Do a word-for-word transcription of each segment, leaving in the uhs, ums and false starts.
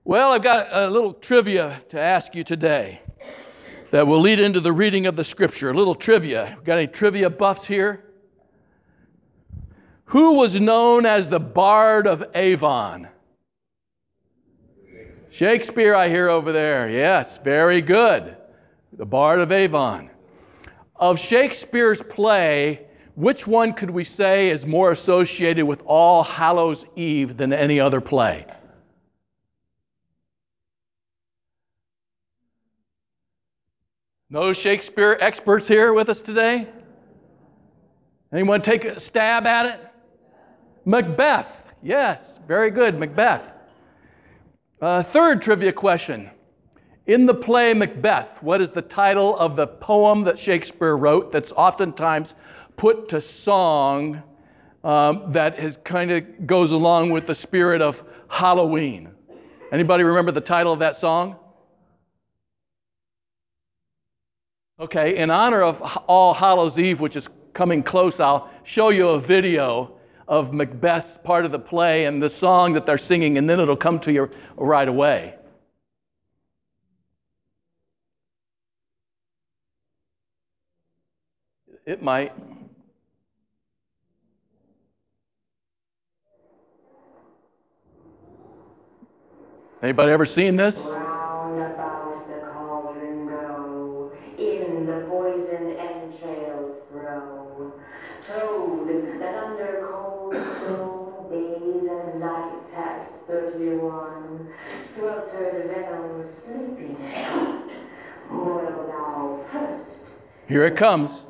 Well, I've got a little trivia to ask you today that will lead into the reading of the scripture. A little trivia. Got any trivia buffs here? Who was known as the Bard of Avon? Shakespeare, I hear over there. Yes, very good. The Bard of Avon. Of Shakespeare's play, which one could we say is more associated with All Hallows' Eve than any other play? No Shakespeare experts here with us today? Anyone take a stab at it? Macbeth. Yes, very good, Macbeth. Uh, third trivia question. In the play Macbeth, what is the title of the poem that Shakespeare wrote that's oftentimes put to song um, that is kind of goes along with the spirit of Halloween? Anybody remember the title of that song? Okay, in honor of All Hallows' Eve, which is coming close, I'll show you a video of Macbeth's part of the play and the song that they're singing, and then it'll come to you right away. It might. Anybody ever seen this? Round about the cauldron go, in the poisoned entrails throw. Toad, that under cold stone days and nights has thirty-one, sweltered venom sleeping shut. Boil thou first. Here it comes.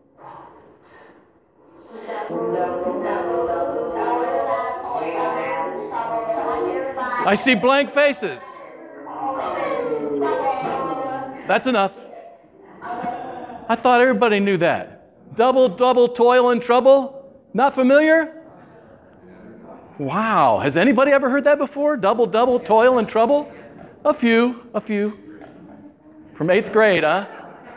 I see blank faces. That's enough. I thought everybody knew that. Double, double, toil and trouble? Not familiar? Wow. Has anybody ever heard that before? Double, double, toil and trouble? A few, a few. From eighth grade, huh?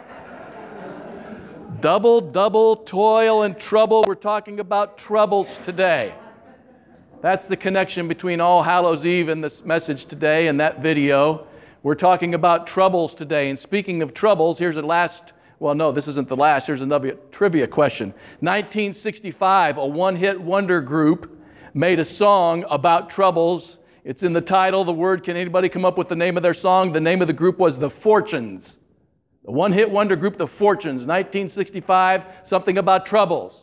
Double, double, toil and trouble. We're talking about troubles today. That's the connection between All Hallows' Eve and this message today and that video. We're talking about troubles today. And speaking of troubles, here's the last, well, no, this isn't the last. Here's another trivia question. nineteen sixty-five, a one-hit wonder group made a song about troubles. It's in the title, the word. Can anybody come up with the name of their song? The name of the group was The Fortunes. The one-hit wonder group, The Fortunes, nineteen sixty-five, something about troubles.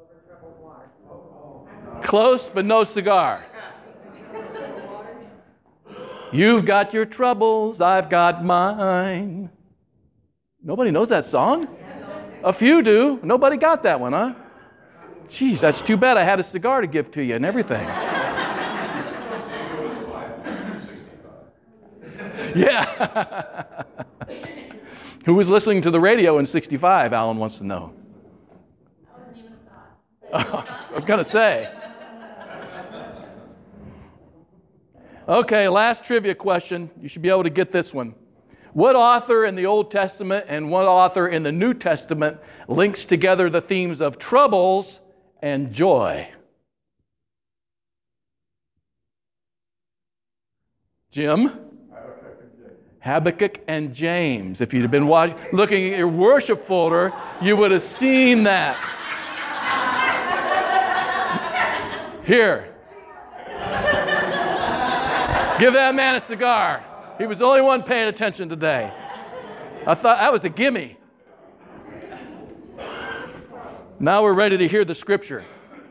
Close, but no cigar. You've got your troubles, I've got mine. Nobody knows that song? A few do. Nobody got that one, huh? Jeez, that's too bad. I had a cigar to give to you and everything. Yeah. Who was listening to the radio in sixty-five, Alan wants to know. I wasn't even a thought. I was going to say. Okay, last trivia question. You should be able to get this one. What author in the Old Testament and what author in the New Testament links together the themes of troubles and joy? Jim? Habakkuk and James. If you'd have been watching, looking at your worship folder, you would have seen that. Here. Give that man a cigar. He was the only one paying attention today. I thought that was a gimme. Now we're ready to hear the scripture.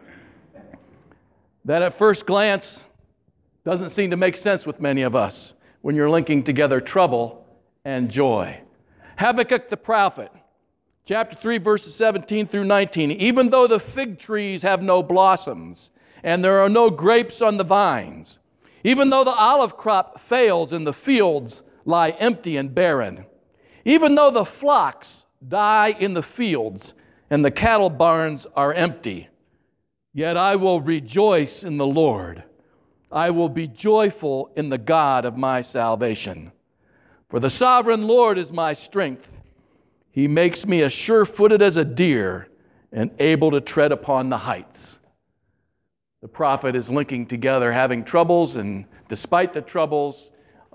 That at first glance doesn't seem to make sense with many of us when you're linking together trouble and joy. Habakkuk the prophet, chapter three, verses seventeen through nineteen. Even though the fig trees have no blossoms and there are no grapes on the vines, even though the olive crop fails and the fields lie empty and barren, even though the flocks die in the fields and the cattle barns are empty, yet I will rejoice in the Lord. I will be joyful in the God of my salvation. For the sovereign Lord is my strength. He makes me as sure-footed as a deer and able to tread upon the heights. The prophet is linking together having troubles, and despite the troubles,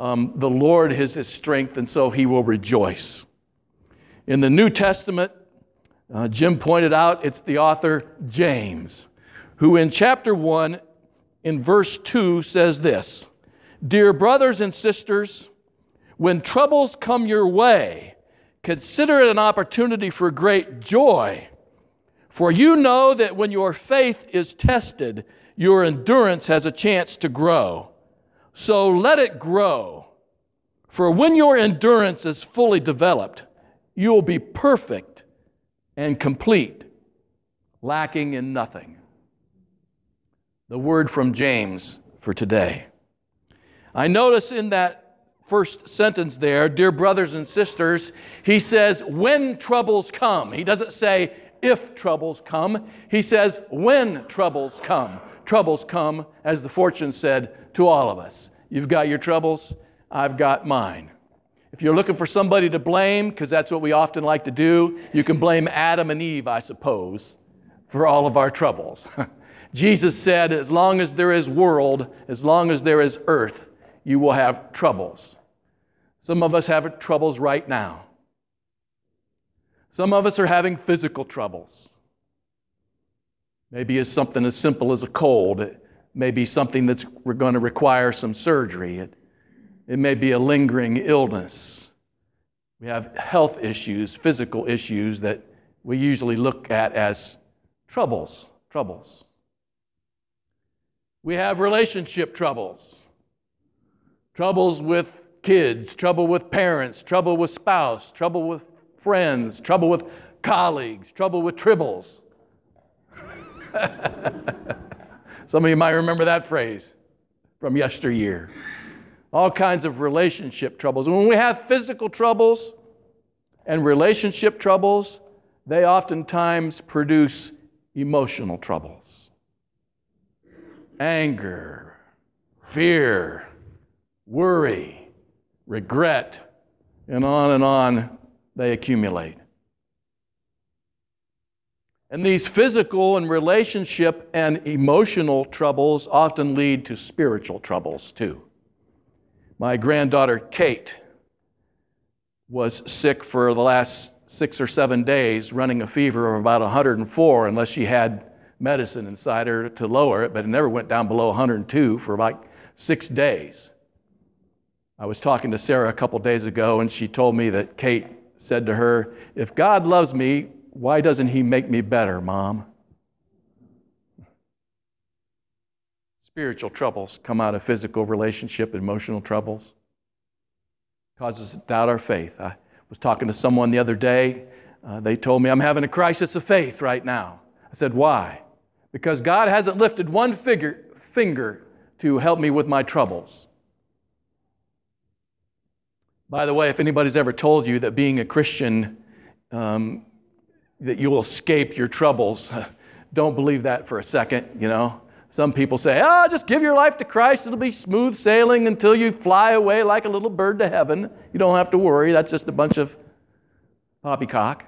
Um, the Lord is his strength, and so he will rejoice. In the New Testament, uh, Jim pointed out, it's the author James, who in chapter one, in verse two, says this: "Dear brothers and sisters, when troubles come your way, consider it an opportunity for great joy. For you know that when your faith is tested, your endurance has a chance to grow. So let it grow. For when your endurance is fully developed, you will be perfect and complete, lacking in nothing." The word from James for today. I notice in that first sentence there, dear brothers and sisters, he says, when troubles come. He doesn't say, if troubles come. He says, when troubles come. Troubles come, as the fortune said, to all of us. You've got your troubles, I've got mine. If you're looking for somebody to blame, because that's what we often like to do, you can blame Adam and Eve, I suppose, for all of our troubles. Jesus said, as long as there is world, as long as there is earth, you will have troubles. Some of us have troubles right now. Some of us are having physical troubles. Maybe it's something as simple as a cold. It may be something that's going to require some surgery. It, it may be a lingering illness. We have health issues, physical issues that we usually look at as troubles, troubles. We have relationship troubles, troubles with kids, trouble with parents, trouble with spouse, trouble with friends, trouble with colleagues, trouble with tribbles. Some of you might remember that phrase from yesteryear. All kinds of relationship troubles. When we have physical troubles and relationship troubles, they oftentimes produce emotional troubles. Anger, fear, worry, regret, and on and on they accumulate. And these physical and relationship and emotional troubles often lead to spiritual troubles too. My granddaughter Kate was sick for the last six or seven days, running a fever of about one hundred four, unless she had medicine inside her to lower it, but it never went down below one hundred two for about six days. I was talking to Sarah a couple days ago, and she told me that Kate said to her, "If God loves me, why doesn't he make me better, Mom?" Spiritual troubles come out of physical relationship, emotional troubles. Causes us to doubt our faith. I was talking to someone the other day. Uh, they told me, "I'm having a crisis of faith right now." I said, "Why?" "Because God hasn't lifted one figure, finger to help me with my troubles." By the way, if anybody's ever told you that being a Christian, um, that you'll escape your troubles, don't believe that for a second, you know. Some people say, "Oh, just give your life to Christ. It'll be smooth sailing until you fly away like a little bird to heaven. You don't have to worry. That's just a bunch of poppycock."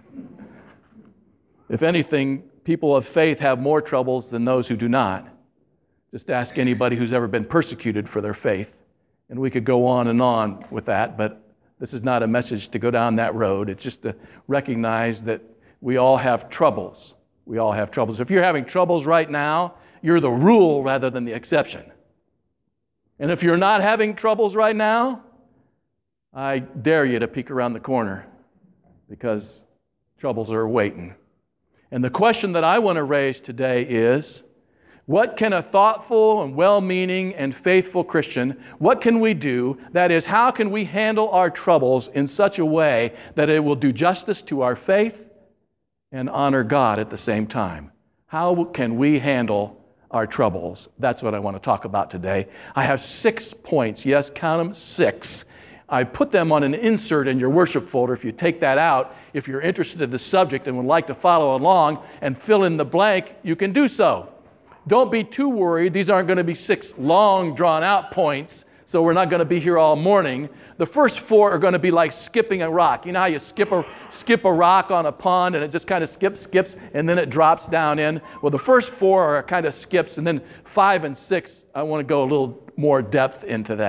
If anything, people of faith have more troubles than those who do not. Just ask anybody who's ever been persecuted for their faith. And we could go on and on with that, but this is not a message to go down that road. It's just to recognize that we all have troubles. We all have troubles. If you're having troubles right now, you're the rule rather than the exception. And if you're not having troubles right now, I dare you to peek around the corner, because troubles are waiting. And the question that I want to raise today is, what can a thoughtful and well-meaning and faithful Christian, what can we do? That is, how can we handle our troubles in such a way that it will do justice to our faith and honor God at the same time? How can we handle our troubles? That's what I want to talk about today. I have six points. Yes, count them, six. I put them on an insert in your worship folder. If you take that out, if you're interested in the subject and would like to follow along and fill in the blank, you can do so. Don't be too worried. These aren't going to be six long, drawn-out points, so we're not going to be here all morning. The first four are going to be like skipping a rock. You know how you skip a, skip a rock on a pond and it just kind of skips, skips, and then it drops down in? Well, the first four are kind of skips, and then five and six, I want to go a little more depth into that.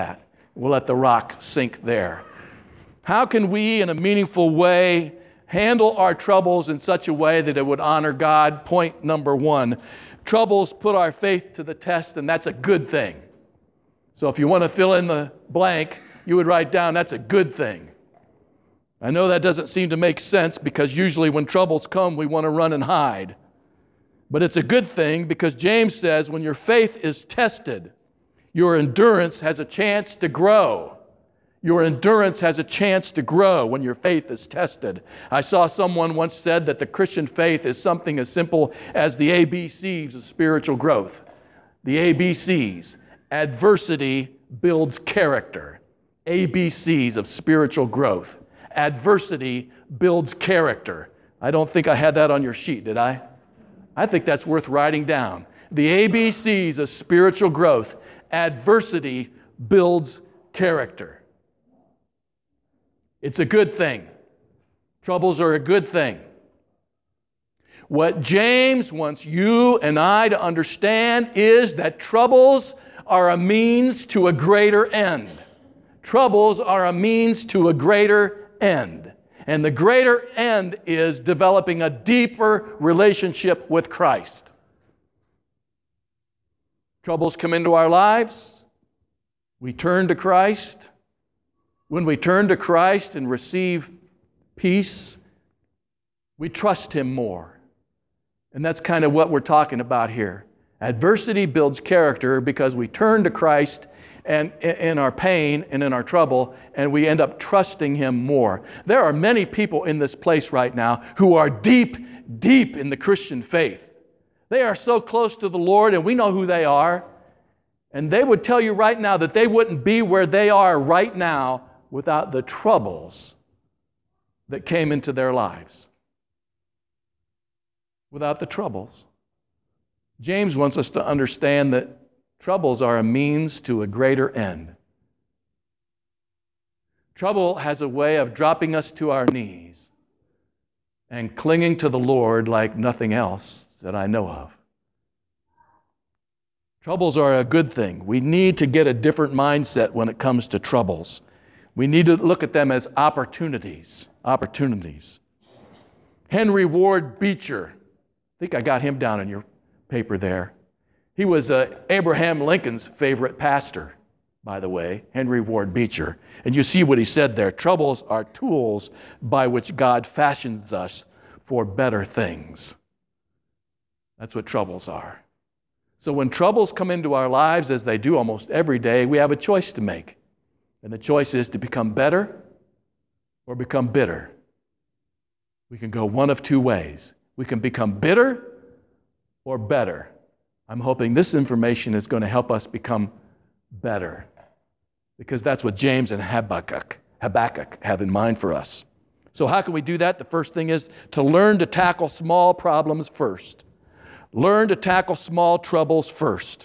We'll let the rock sink there. How can we, in a meaningful way, handle our troubles in such a way that it would honor God? Point number one, troubles put our faith to the test, and that's a good thing. So if you want to fill in the blank, you would write down, that's a good thing. I know that doesn't seem to make sense because usually when troubles come, we want to run and hide. But it's a good thing because James says when your faith is tested, your endurance has a chance to grow. Your endurance has a chance to grow when your faith is tested. I saw someone once said that the Christian faith is something as simple as the A B Cs of spiritual growth. The A B Cs. Adversity builds character. A B Cs of spiritual growth. Adversity builds character. I don't think I had that on your sheet, did I? I think that's worth writing down. The A B Cs of spiritual growth. Adversity builds character. It's a good thing. Troubles are a good thing. What James wants you and I to understand is that troubles are a means to a greater end. Troubles are a means to a greater end. And the greater end is developing a deeper relationship with Christ. Troubles come into our lives. We turn to Christ. When we turn to Christ and receive peace, we trust Him more. And that's kind of what we're talking about here. Adversity builds character because we turn to Christ and in our pain and in our trouble, and we end up trusting Him more. There are many people in this place right now who are deep, deep in the Christian faith. They are so close to the Lord, and we know who they are. And they would tell you right now that they wouldn't be where they are right now without the troubles that came into their lives. Without the troubles. James wants us to understand that troubles are a means to a greater end. Trouble has a way of dropping us to our knees and clinging to the Lord like nothing else that I know of. Troubles are a good thing. We need to get a different mindset when it comes to troubles. We need to look at them as opportunities. Opportunities. Henry Ward Beecher. I think I got him down in your paper there. He was uh, Abraham Lincoln's favorite pastor, by the way, Henry Ward Beecher. And you see what he said there. Troubles are tools by which God fashions us for better things. That's what troubles are. So when troubles come into our lives, as they do almost every day, we have a choice to make. And the choice is to become better or become bitter. We can go one of two ways. We can become bitter or better. I'm hoping this information is going to help us become better, because that's what James and Habakkuk, Habakkuk have in mind for us. So how can we do that? The first thing is to learn to tackle small problems first. Learn to tackle small troubles first.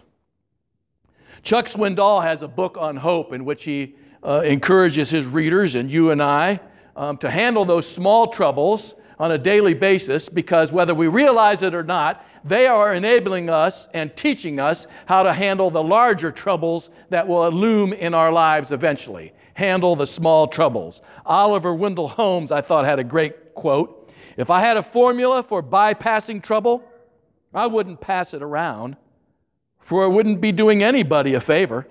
Chuck Swindoll has a book on hope in which he uh, encourages his readers and you and I um, to handle those small troubles on a daily basis, because whether we realize it or not, they are enabling us and teaching us how to handle the larger troubles that will loom in our lives eventually. Handle the small troubles. Oliver Wendell Holmes, I thought, had a great quote. If I had a formula for bypassing trouble, I wouldn't pass it around, for it wouldn't be doing anybody a favor.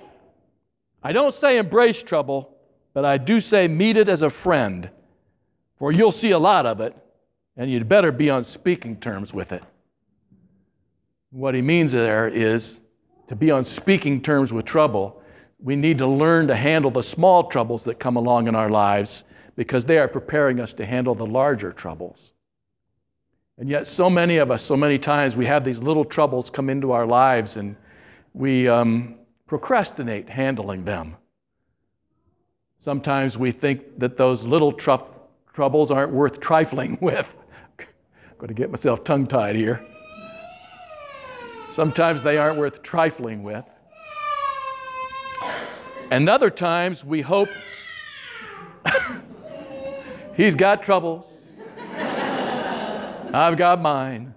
I don't say embrace trouble, but I do say meet it as a friend, for you'll see a lot of it, and you'd better be on speaking terms with it. What he means there is to be on speaking terms with trouble, we need to learn to handle the small troubles that come along in our lives, because they are preparing us to handle the larger troubles. And yet so many of us, so many times, we have these little troubles come into our lives, and we um, procrastinate handling them. Sometimes we think that those little tr- troubles aren't worth trifling with. I'm going to get myself tongue-tied here. Sometimes they aren't worth trifling with. And other times we hope he's got troubles. I've got mine.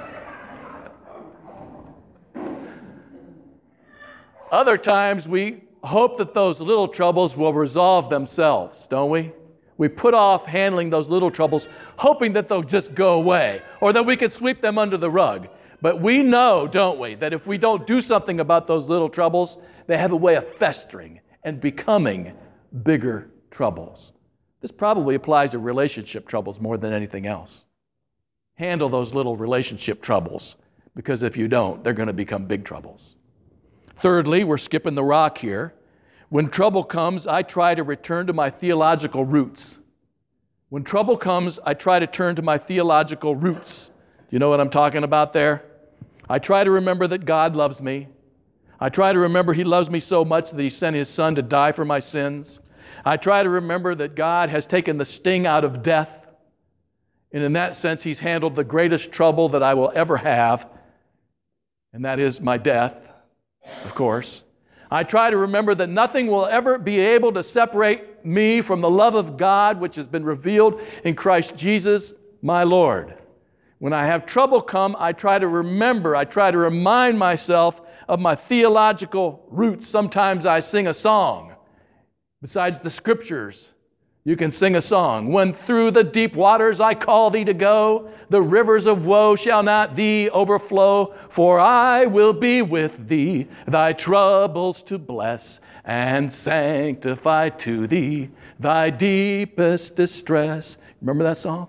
Other times we hope that those little troubles will resolve themselves, don't we? We put off handling those little troubles, hoping that they'll just go away or that we can sweep them under the rug. But we know, don't we, that if we don't do something about those little troubles, they have a way of festering and becoming bigger troubles. This probably applies to relationship troubles more than anything else. Handle those little relationship troubles, because if you don't, they're going to become big troubles. Thirdly, we're skipping the rock here. When trouble comes, I try to return to my theological roots. When trouble comes, I try to turn to my theological roots. Do you know what I'm talking about there? I try to remember that God loves me. I try to remember He loves me so much that He sent His Son to die for my sins. I try to remember that God has taken the sting out of death. And in that sense, He's handled the greatest trouble that I will ever have. And that is my death, of course. I try to remember that nothing will ever be able to separate me from the love of God which has been revealed in Christ Jesus, my Lord. When I have trouble come, I try to remember, I try to remind myself of my theological roots. Sometimes I sing a song. Besides the Scriptures, you can sing a song. When through the deep waters I call thee to go, the rivers of woe shall not thee overflow, for I will be with thee, thy troubles to bless, and sanctify to thee thy deepest distress. Remember that song?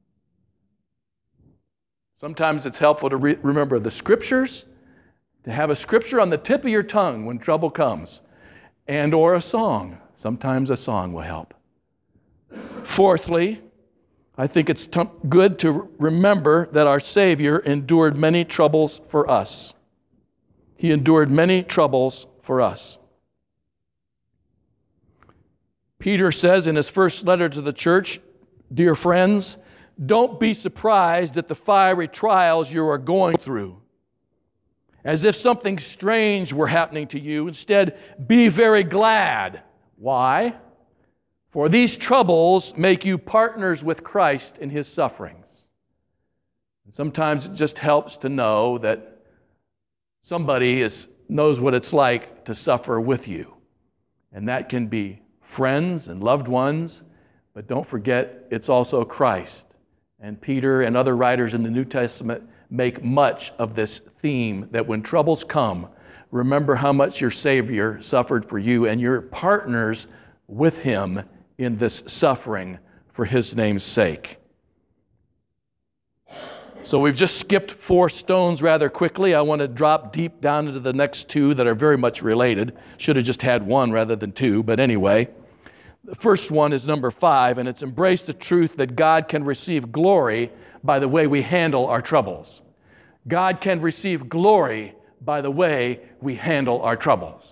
Sometimes it's helpful to re- remember the Scriptures, to have a Scripture on the tip of your tongue when trouble comes, and or a song. Sometimes a song will help. Fourthly, I think it's t- good to remember that our Savior endured many troubles for us. He endured many troubles for us. Peter says in his first letter to the church, dear friends, don't be surprised at the fiery trials you are going through, as if something strange were happening to you. Instead, be very glad. Why? For these troubles make you partners with Christ in His sufferings. And sometimes it just helps to know that somebody is, knows what it's like to suffer with you. And that can be friends and loved ones, but don't forget it's also Christ. And Peter and other writers in the New Testament make much of this theme that when troubles come, remember how much your Savior suffered for you, and you're partners with Him in this suffering for His name's sake. So we've just skipped four stones rather quickly. I want to drop deep down into the next two that are very much related. Should have just had one rather than two, but anyway. The first one is number five, and it's embrace the truth that God can receive glory by the way we handle our troubles. God can receive glory by the way we handle our troubles.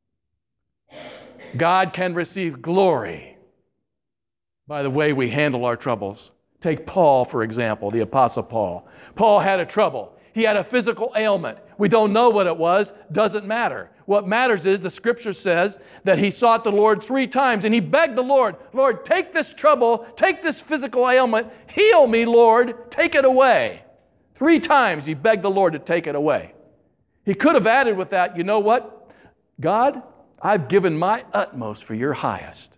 God can receive glory by the way we handle our troubles. Take Paul, for example, the Apostle Paul. Paul had a trouble. He had a physical ailment. We don't know what it was. Doesn't matter. What matters is the Scripture says that he sought the Lord three times, and he begged the Lord, Lord, take this trouble, take this physical ailment, heal me, Lord, take it away. Three times he begged the Lord to take it away. He could have added with that, you know what? God, I've given my utmost for your highest.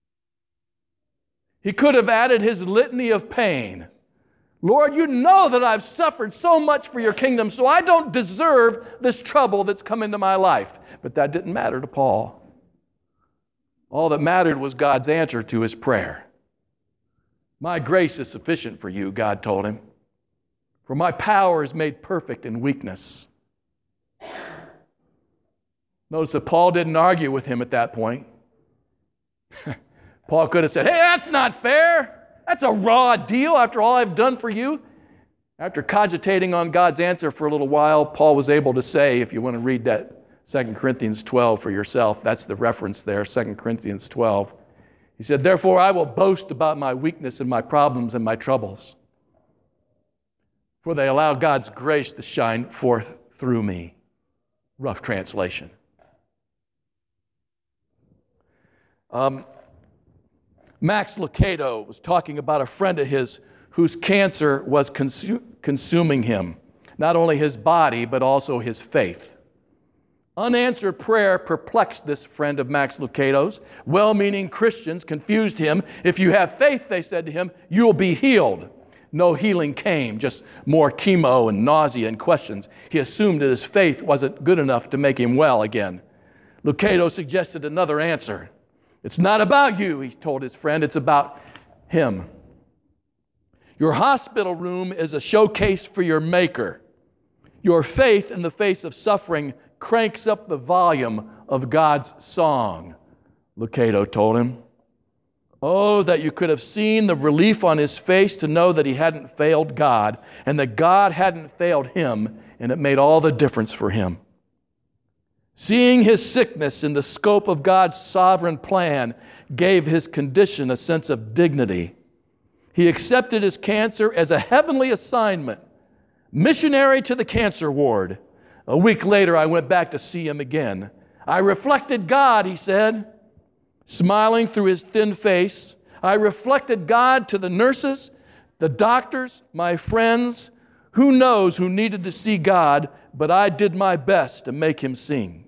He could have added his litany of pain. Lord, you know that I've suffered so much for your kingdom, so I don't deserve this trouble that's come into my life. But that didn't matter to Paul. All that mattered was God's answer to his prayer. My grace is sufficient for you, God told him, for my power is made perfect in weakness. Notice that Paul didn't argue with him at that point. Paul could have said, hey, that's not fair. That's a raw deal after all I've done for you. After cogitating on God's answer for a little while, Paul was able to say, if you want to read that Second Corinthians twelve for yourself, that's the reference there, Second Corinthians twelve. He said, therefore I will boast about my weakness and my problems and my troubles, for they allow God's grace to shine forth through me. Rough translation. Um, Max Lucado was talking about a friend of his whose cancer was consu- consuming him, not only his body, but also his faith. Unanswered prayer perplexed this friend of Max Lucado's. Well-meaning Christians confused him. If you have faith, they said to him, you'll be healed. No healing came, just more chemo and nausea and questions. He assumed that his faith wasn't good enough to make him well again. Lucado suggested another answer. It's not about you, he told his friend. It's about him. Your hospital room is a showcase for your Maker. Your faith in the face of suffering cranks up the volume of God's song, Lucado told him. Oh, that you could have seen the relief on his face to know that he hadn't failed God and that God hadn't failed him, and it made all the difference for him. Seeing his sickness in the scope of God's sovereign plan gave his condition a sense of dignity. He accepted his cancer as a heavenly assignment, missionary to the cancer ward. A week later, I went back to see him again. I reflected God, he said, smiling through his thin face. I reflected God to the nurses, the doctors, my friends. Who knows who needed to see God, but I did my best to make him sing.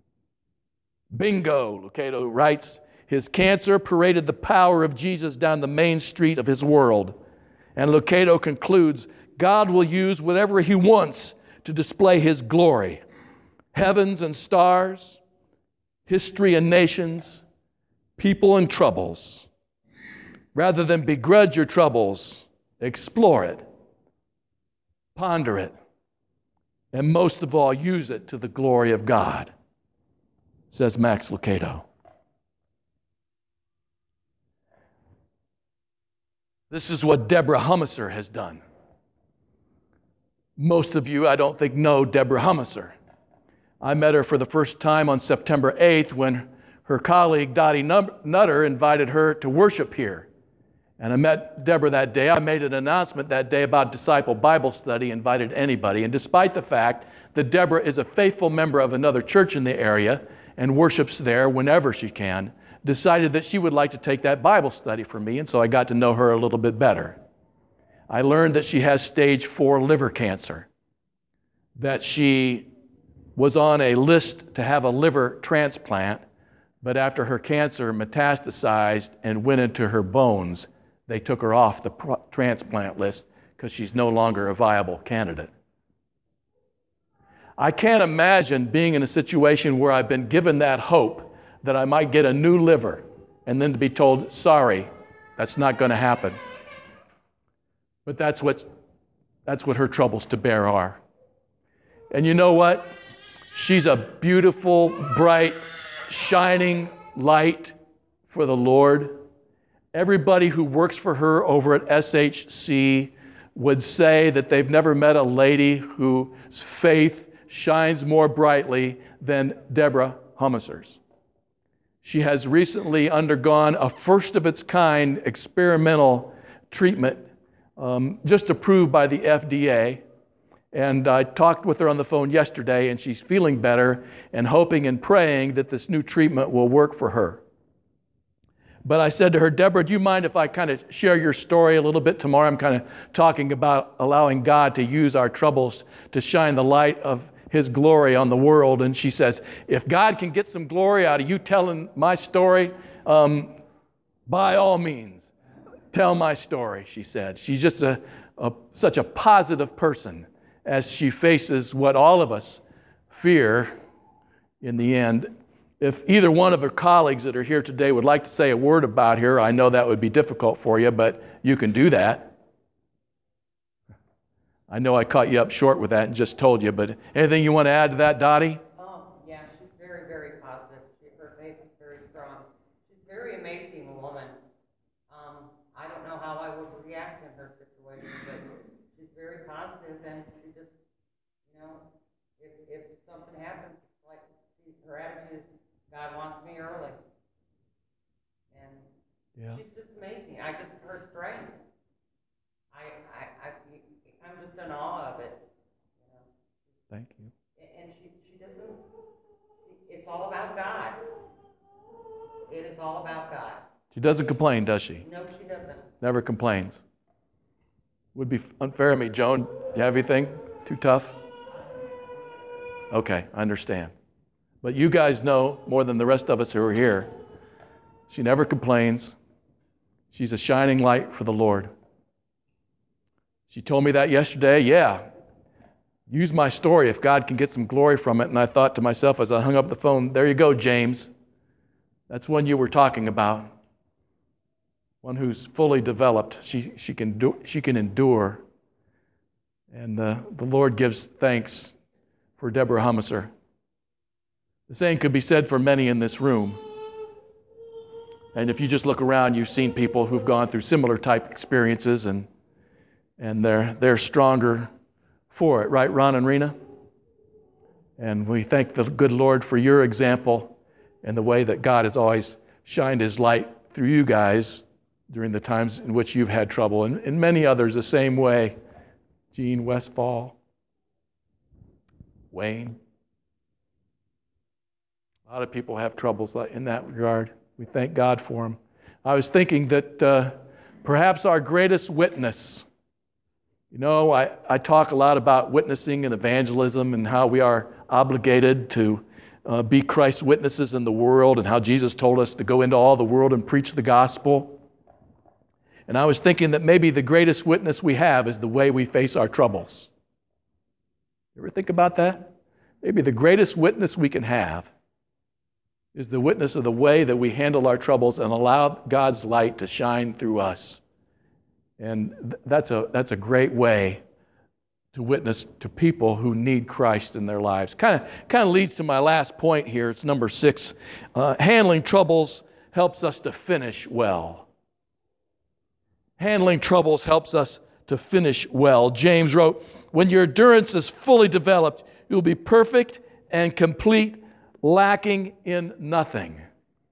Bingo, Lucado writes, his cancer paraded the power of Jesus down the main street of his world. And Lucado concludes, God will use whatever he wants to display his glory. Heavens and stars, history and nations, people and troubles. Rather than begrudge your troubles, explore it, ponder it, and most of all, use it to the glory of God, says Max Lucado. This is what Deborah Hummeser has done. Most of you, I don't think, know Deborah Hummeser. I met her for the first time on September eighth when her colleague Dottie Nutter invited her to worship here. And I met Deborah that day. I made an announcement that day about Disciple Bible Study, invited anybody. And despite the fact that Deborah is a faithful member of another church in the area and worships there whenever she can, decided that she would like to take that Bible study for me, and so I got to know her a little bit better. I learned that she has stage four liver cancer, that she was on a list to have a liver transplant, but after her cancer metastasized and went into her bones, they took her off the pro- transplant list because she's no longer a viable candidate. I can't imagine being in a situation where I've been given that hope that I might get a new liver and then to be told, sorry, that's not going to happen. But that's what, that's what her troubles to bear are. And you know what? She's a beautiful, bright, shining light for the Lord. Everybody who works for her over at S H C would say that they've never met a lady whose faith shines more brightly than Deborah Hummeser's. She has recently undergone a first-of-its-kind experimental treatment um, just approved by the F D A. And I talked with her on the phone yesterday, and she's feeling better and hoping and praying that this new treatment will work for her. But I said to her, Deborah, do you mind if I kind of share your story a little bit tomorrow? I'm kind of talking about allowing God to use our troubles to shine the light of His glory on the world. And she says, if God can get some glory out of you telling my story, um, by all means, tell my story, she said. She's just a, a such a positive person as she faces what all of us fear in the end. If either one of her colleagues that are here today would like to say a word about her, I know that would be difficult for you, but you can do that. I know I caught you up short with that and just told you, but anything you want to add to that, Dottie? Oh, yeah, she's very, very positive. She, her faith is very strong. She's a very amazing woman. Um, I don't know how I would react in her situation, but she's very positive, and she just, you know, if, if something happens, like she's, her attitude is, God wants me early. And yeah. She's just amazing. I just, her strength, I, I, I, I'm just in awe of it. You know? Thank you. And she, she doesn't, it's all about God. It is all about God. She doesn't complain, does she? No, she doesn't. Never complains. Would be unfair of me. Joan, you have anything? Too tough? Okay, I understand. But you guys know more than the rest of us who are here. She never complains. She's a shining light for the Lord. She told me that yesterday. Yeah, use my story if God can get some glory from it. And I thought to myself as I hung up the phone, there you go, James. That's one you were talking about. One who's fully developed. She, she, can, do, she can endure. And uh, the Lord gives thanks for Deborah Hummiser. The same could be said for many in this room. And if you just look around, you've seen people who've gone through similar type experiences, and and they're they're stronger for it, right, Ron and Rena? And we thank the good Lord for your example and the way that God has always shined His light through you guys during the times in which you've had trouble, and, and many others the same way. Gene Westfall, Wayne. A lot of people have troubles in that regard. We thank God for them. I was thinking that uh, perhaps our greatest witness, you know, I, I talk a lot about witnessing and evangelism and how we are obligated to uh, be Christ's witnesses in the world, and how Jesus told us to go into all the world and preach the gospel. And I was thinking that maybe the greatest witness we have is the way we face our troubles. You ever think about that? Maybe the greatest witness we can have is the witness of the way that we handle our troubles and allow God's light to shine through us. And that's a that's a great way to witness to people who need Christ in their lives. Kind of kind of leads to my last point here. It's number six. Uh, handling troubles helps us to finish well. Handling troubles helps us to finish well. James wrote, "When your endurance is fully developed, you'll be perfect and complete, lacking in nothing."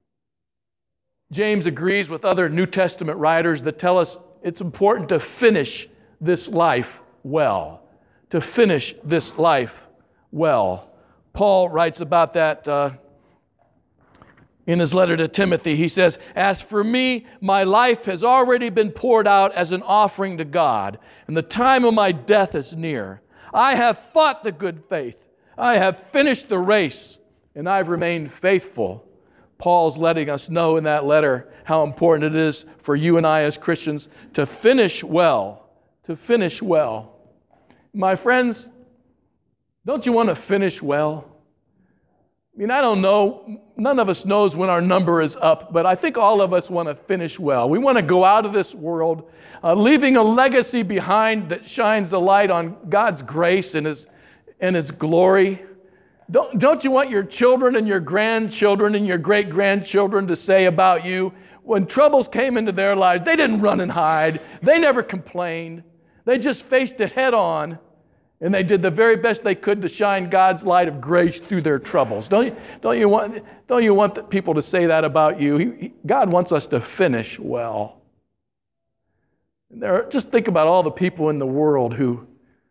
James agrees with other New Testament writers that tell us it's important to finish this life well. To finish this life well. Paul writes about that uh, in his letter to Timothy. He says, "As for me, my life has already been poured out as an offering to God, and the time of my death is near. I have fought the good faith. I have finished the race, and I've remained faithful." Paul's letting us know in that letter how important it is for you and I as Christians to finish well, to finish well. My friends, don't you want to finish well? I mean, I don't know, none of us knows when our number is up, but I think all of us want to finish well. We want to go out of this world uh, leaving a legacy behind that shines the light on God's grace and His, and His glory. Don't, don't you want your children and your grandchildren and your great-grandchildren to say about you, when troubles came into their lives, they didn't run and hide. They never complained. They just faced it head on, and they did the very best they could to shine God's light of grace through their troubles. Don't you, don't you want, don't you want the people to say that about you? He, he, God wants us to finish well. And there are, just think about all the people in the world who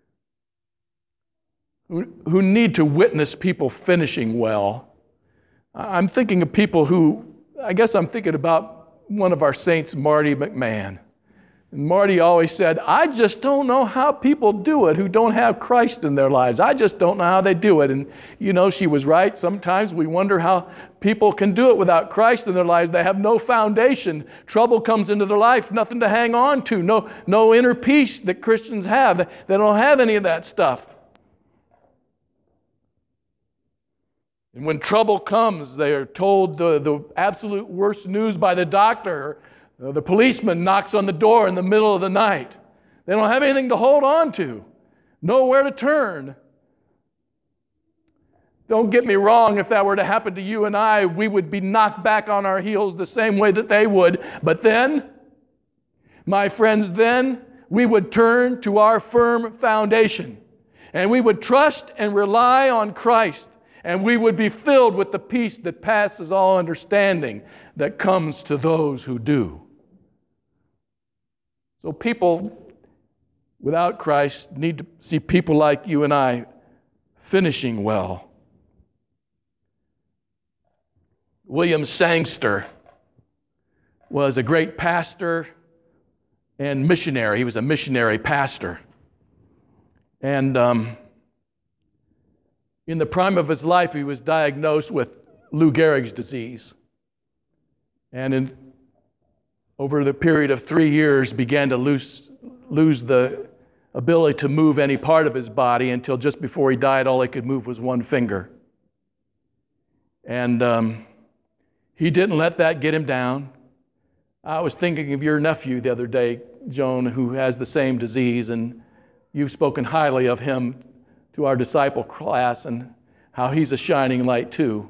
Who, who need to witness people finishing well. I'm thinking of people who, I guess I'm thinking about one of our saints, Marty McMahon. And Marty always said, "I just don't know how people do it who don't have Christ in their lives. I just don't know how they do it." And, you know, she was right. Sometimes we wonder how people can do it without Christ in their lives. They have no foundation. Trouble comes into their life, nothing to hang on to, no, no inner peace that Christians have. They don't have any of that stuff. And when trouble comes, they are told the, the absolute worst news by the doctor. Uh, the policeman knocks on the door in the middle of the night. They don't have anything to hold on to, nowhere to turn. Don't get me wrong, if that were to happen to you and I, we would be knocked back on our heels the same way that they would. But then, my friends, then we would turn to our firm foundation, and we would trust and rely on Christ. And we would be filled with the peace that passes all understanding that comes to those who do. So people without Christ need to see people like you and I finishing well. William Sangster was a great pastor and missionary. He was a missionary pastor. And um, In the prime of his life, he was diagnosed with Lou Gehrig's disease. And in, over the period of three years, began to lose, lose the ability to move any part of his body until just before he died, all he could move was one finger. And um, he didn't let that get him down. I was thinking of your nephew the other day, Joan, who has the same disease, and you've spoken highly of him to our disciple class and how he's a shining light too.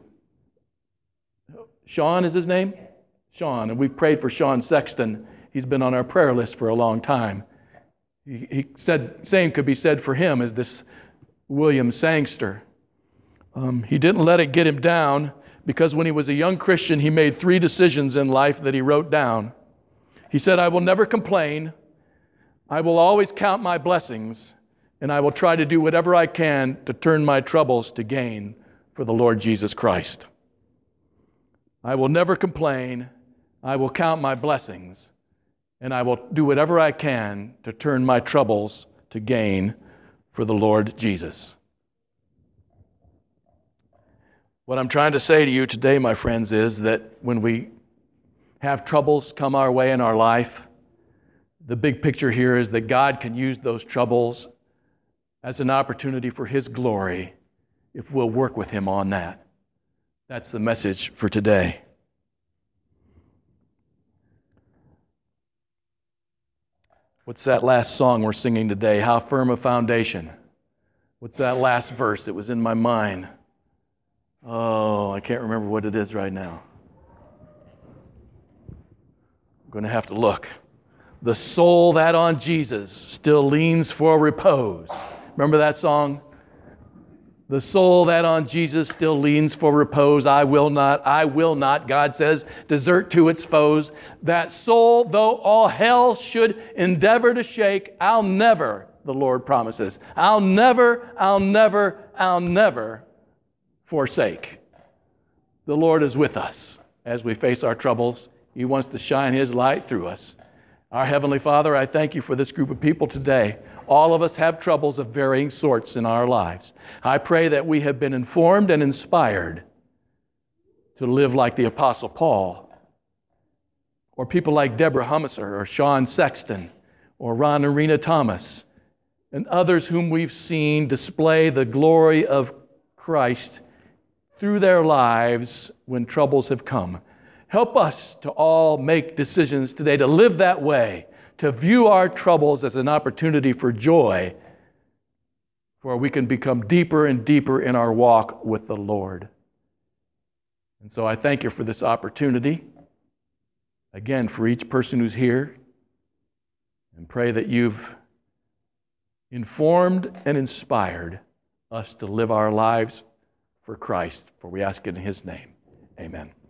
Sean is his name? Sean. And we prayed for Sean Sexton. He's been on our prayer list for a long time. He, he said, same could be said for him as this William Sangster. Um, he didn't let it get him down because when he was a young Christian, he made three decisions in life that he wrote down. He said, I will never complain. I will always count my blessings, and I will try to do whatever I can to turn my troubles to gain for the Lord Jesus Christ. I will never complain. I will count my blessings, and I will do whatever I can to turn my troubles to gain for the Lord Jesus. What I'm trying to say to you today, my friends, is that when we have troubles come our way in our life, the big picture here is that God can use those troubles as an opportunity for His glory if we'll work with Him on that. That's the message for today. What's that last song we're singing today? How Firm a Foundation. What's that last verse? It was in my mind. Oh, I can't remember what it is right now. I'm going to have to look. The soul that on Jesus still leans for repose. Remember that song? The soul that on Jesus still leans for repose. I will not, I will not, God says, desert to its foes. That soul, though all hell should endeavor to shake, I'll never, the Lord promises, I'll never, I'll never, I'll never forsake. The Lord is with us as we face our troubles. He wants to shine His light through us. Our Heavenly Father, I thank You for this group of people today. All of us have troubles of varying sorts in our lives. I pray that we have been informed and inspired to live like the Apostle Paul, or people like Deborah Hummiser, or Sean Sexton, or Ron and Rena Thomas, and others whom we've seen display the glory of Christ through their lives when troubles have come. Help us to all make decisions today to live that way, to view our troubles as an opportunity for joy, for we can become deeper and deeper in our walk with the Lord. And so I thank You for this opportunity, again, for each person who's here, and pray that You've informed and inspired us to live our lives for Christ, for we ask it in His name. Amen.